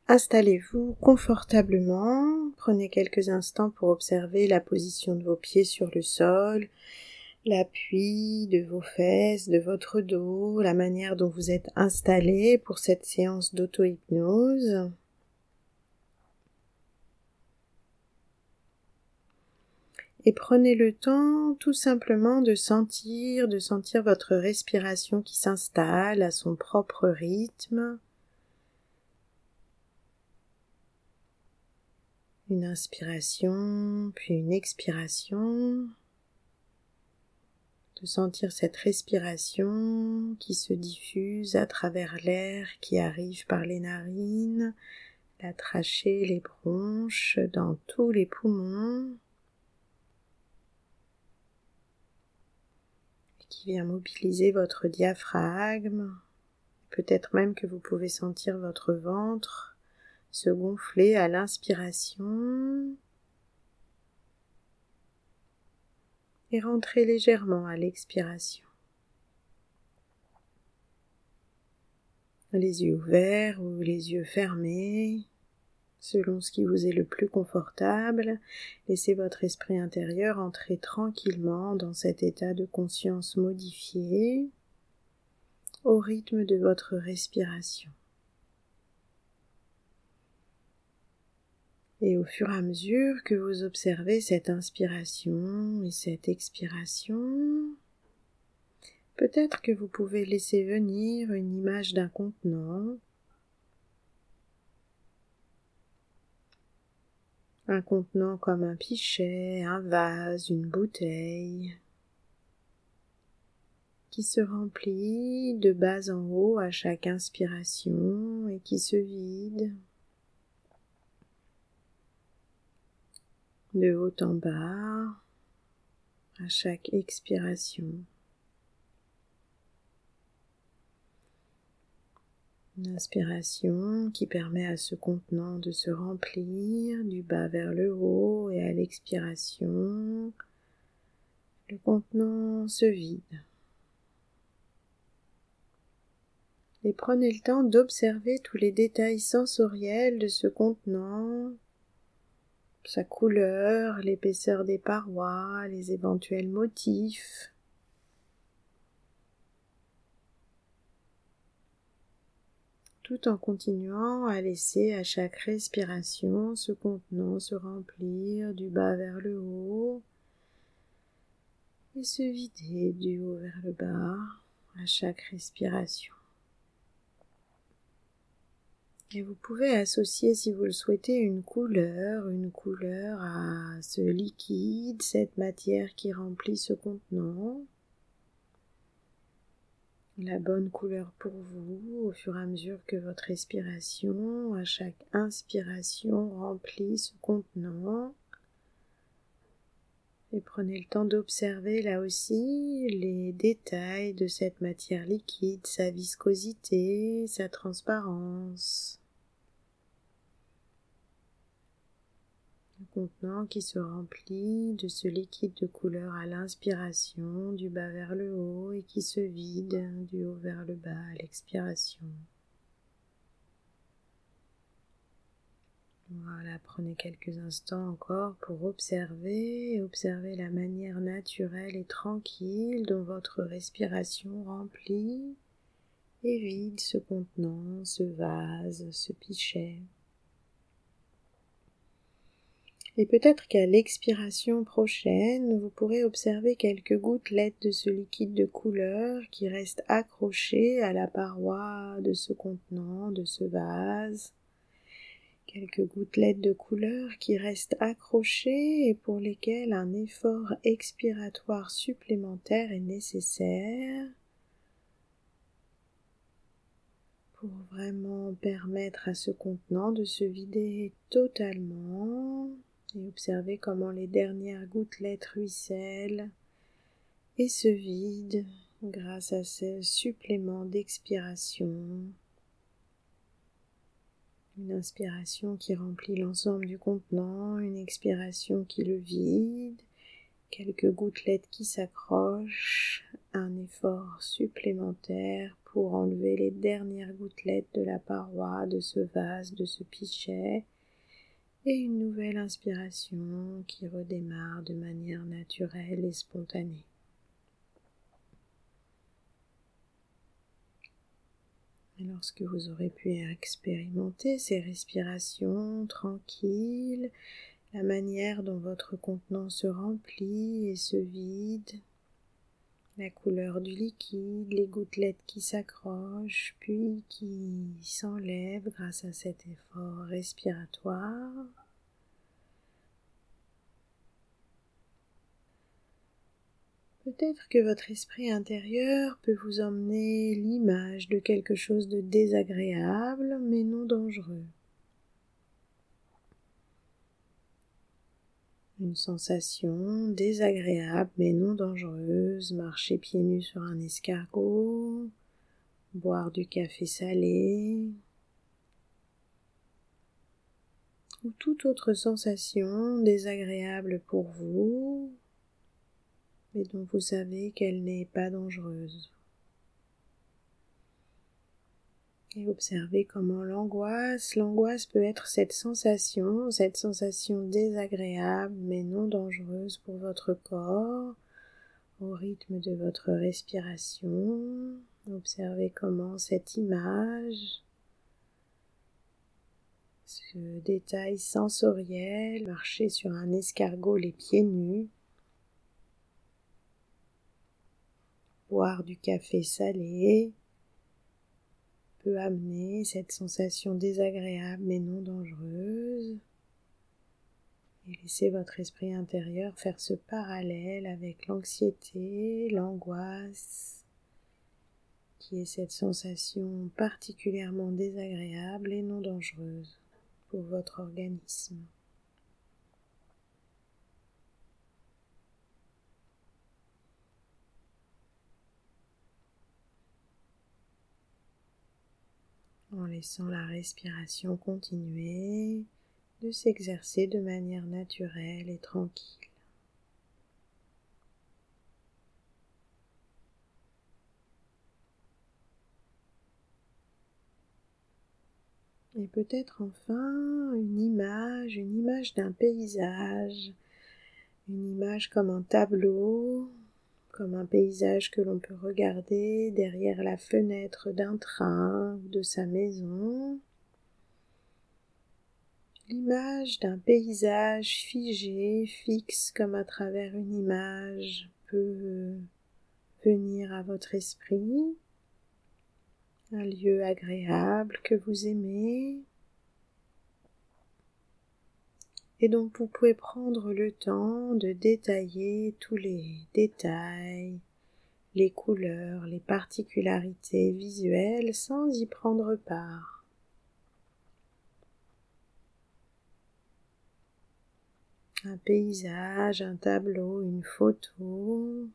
Installez-vous confortablement, prenez quelques instants pour observer la position de vos pieds sur le sol, l'appui de vos fesses, de votre dos, la manière dont vous êtes installé pour cette séance d'auto-hypnose. Et prenez le temps tout simplement de sentir votre respiration qui s'installe à son propre rythme. Une inspiration, puis une expiration. De sentir cette respiration qui se diffuse à travers l'air qui arrive par les narines, la trachée, les bronches, dans tous les poumons. Qui vient mobiliser votre diaphragme. Peut-être même que vous pouvez sentir votre ventre se gonfler à l'inspiration et rentrer légèrement à l'expiration. Les yeux ouverts ou les yeux fermés, selon ce qui vous est le plus confortable, laissez votre esprit intérieur entrer tranquillement dans cet état de conscience modifié au rythme de votre respiration. Et au fur et à mesure que vous observez cette inspiration et cette expiration, peut-être que vous pouvez laisser venir une image d'un contenant, comme un pichet, un vase, une bouteille, qui se remplit de bas en haut à chaque inspiration et qui se vide de haut en bas à chaque expiration. Une inspiration qui permet à ce contenant de se remplir du bas vers le haut et à l'expiration, le contenant se vide. Et prenez le temps d'observer tous les détails sensoriels de ce contenant, sa couleur, l'épaisseur des parois, les éventuels motifs. Tout en continuant à laisser à chaque respiration ce contenant se remplir du bas vers le haut et se vider du haut vers le bas à chaque respiration. Et vous pouvez associer, si vous le souhaitez, une couleur à ce liquide, cette matière qui remplit ce contenant. La bonne couleur pour vous, au fur et à mesure que votre respiration, à chaque inspiration, remplit ce contenant. Et prenez le temps d'observer là aussi les détails de cette matière liquide, sa viscosité, sa transparence. Le contenant qui se remplit de ce liquide de couleur à l'inspiration, du bas vers le haut, et qui se vide du haut vers le bas à l'expiration. Voilà, prenez quelques instants encore pour observer la manière naturelle et tranquille dont votre respiration remplit et vide ce contenant, ce vase, ce pichet. Et peut-être qu'à l'expiration prochaine, vous pourrez observer quelques gouttelettes de ce liquide de couleur qui reste accroché à la paroi de ce contenant, de ce vase. Quelques gouttelettes de couleur qui restent accrochées et pour lesquelles un effort expiratoire supplémentaire est nécessaire pour vraiment permettre à ce contenant de se vider totalement et observer comment les dernières gouttelettes ruissellent et se vident grâce à ce supplément d'expiration. Une inspiration qui remplit l'ensemble du contenant, une expiration qui le vide, quelques gouttelettes qui s'accrochent, un effort supplémentaire pour enlever les dernières gouttelettes de la paroi, de ce vase, de ce pichet, et une nouvelle inspiration qui redémarre de manière naturelle et spontanée. Et lorsque vous aurez pu expérimenter ces respirations tranquilles, la manière dont votre contenant se remplit et se vide, la couleur du liquide, les gouttelettes qui s'accrochent puis qui s'enlèvent grâce à cet effort respiratoire. Peut-être que votre esprit intérieur peut vous emmener l'image de quelque chose de désagréable mais non dangereux. Une sensation désagréable mais non dangereuse, marcher pieds nus sur un escargot, boire du café salé, ou toute autre sensation désagréable pour vous, mais dont vous savez qu'elle n'est pas dangereuse. Et observez comment l'angoisse peut être cette sensation désagréable mais non dangereuse pour votre corps, au rythme de votre respiration. Observez comment cette image, ce détail sensoriel, marcher sur un escargot les pieds nus, boire du café salé, peut amener cette sensation désagréable mais non dangereuse, et laissez votre esprit intérieur faire ce parallèle avec l'anxiété, l'angoisse, qui est cette sensation particulièrement désagréable et non dangereuse pour votre organisme. En laissant la respiration continuer de s'exercer de manière naturelle et tranquille. Et peut-être enfin une image d'un paysage, une image comme un tableau, comme un paysage que l'on peut regarder derrière la fenêtre d'un train ou de sa maison. L'image d'un paysage figé, fixe comme à travers une image peut venir à votre esprit. Un lieu agréable que vous aimez et donc vous pouvez prendre le temps de détailler tous les détails, les couleurs, les particularités visuelles sans y prendre part. Un paysage, un tableau, une photo.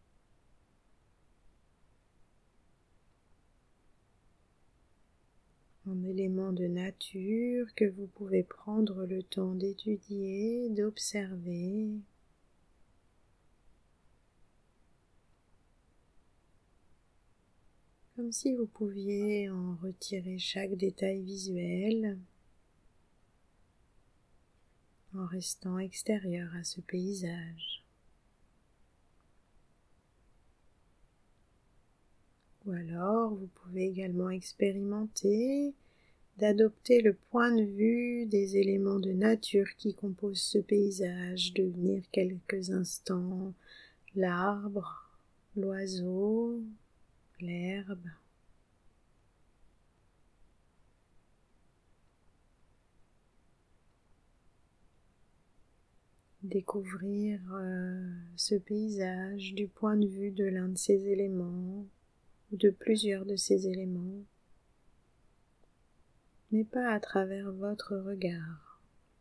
Un élément de nature que vous pouvez prendre le temps d'étudier, d'observer. Comme si vous pouviez en retirer chaque détail visuel en restant extérieur à ce paysage. Ou alors, vous pouvez également expérimenter d'adopter le point de vue des éléments de nature qui composent ce paysage, devenir quelques instants l'arbre, l'oiseau, l'herbe. Découvrir ce paysage du point de vue de l'un de ces éléments, ou de plusieurs de ces éléments, mais pas à travers votre regard.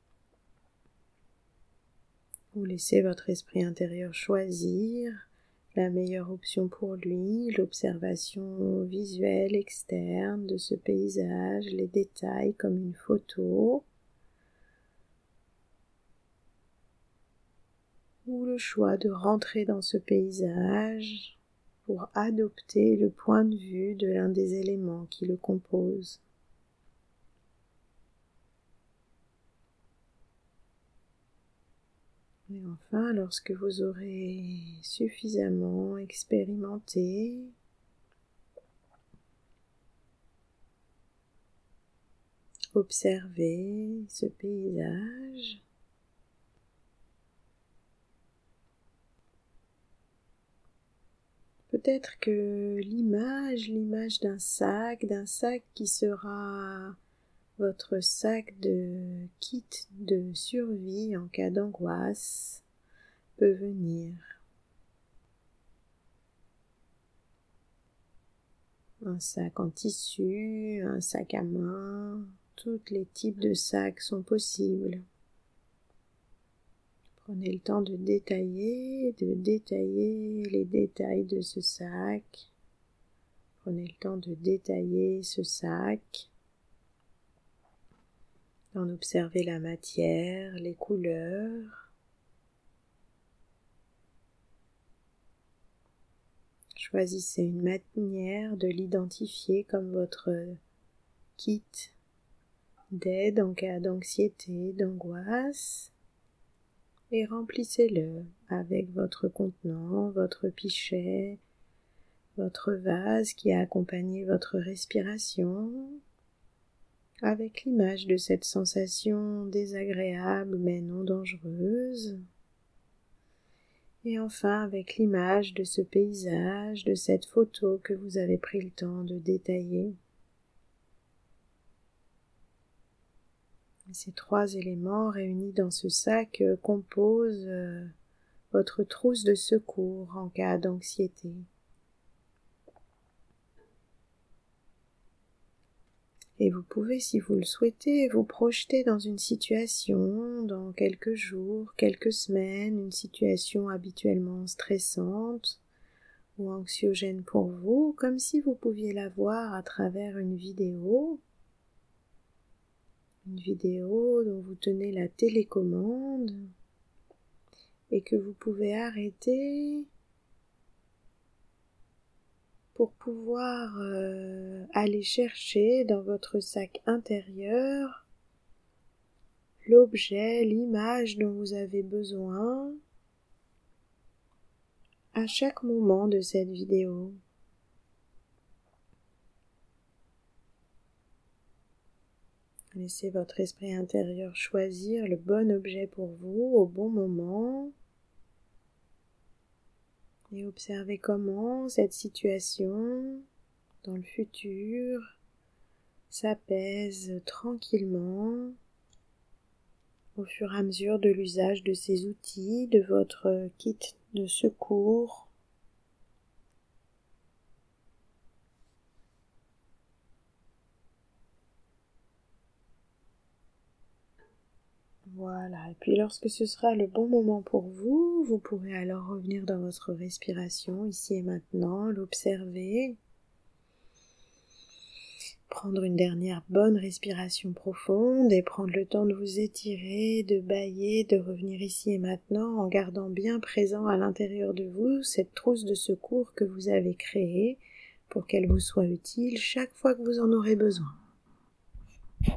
Vous laissez votre esprit intérieur choisir la meilleure option pour lui, l'observation visuelle externe de ce paysage, les détails comme une photo, ou le choix de rentrer dans ce paysage pour adopter le point de vue de l'un des éléments qui le composent. Et enfin, lorsque vous aurez suffisamment expérimenté, observez ce paysage, peut-être que l'image d'un sac qui sera votre sac de kit de survie en cas d'angoisse peut venir. Un sac en tissu, un sac à main, tous les types de sacs sont possibles. Prenez le temps de détailler les détails de ce sac. Prenez le temps de détailler ce sac, d'en observer la matière, les couleurs. Choisissez une manière de l'identifier comme votre kit d'aide en cas d'anxiété, d'angoisse, et remplissez-le avec votre contenant, votre pichet, votre vase qui a accompagné votre respiration, avec l'image de cette sensation désagréable mais non dangereuse, et enfin avec l'image de ce paysage, de cette photo que vous avez pris le temps de détailler. Ces trois éléments réunis dans ce sac composent votre trousse de secours en cas d'anxiété. Et vous pouvez, si vous le souhaitez, vous projeter dans une situation, dans quelques jours, quelques semaines, une situation habituellement stressante ou anxiogène pour vous, comme si vous pouviez la voir à travers une vidéo dont vous tenez la télécommande et que vous pouvez arrêter pour pouvoir aller chercher dans votre sac intérieur l'objet, l'image dont vous avez besoin à chaque moment de cette vidéo. Laissez votre esprit intérieur choisir le bon objet pour vous au bon moment et observez comment cette situation dans le futur s'apaise tranquillement au fur et à mesure de l'usage de ces outils, de votre kit de secours. Voilà, et puis lorsque ce sera le bon moment pour vous, vous pourrez alors revenir dans votre respiration ici et maintenant, l'observer. Prendre une dernière bonne respiration profonde et prendre le temps de vous étirer, de bâiller, de revenir ici et maintenant en gardant bien présent à l'intérieur de vous cette trousse de secours que vous avez créée pour qu'elle vous soit utile chaque fois que vous en aurez besoin.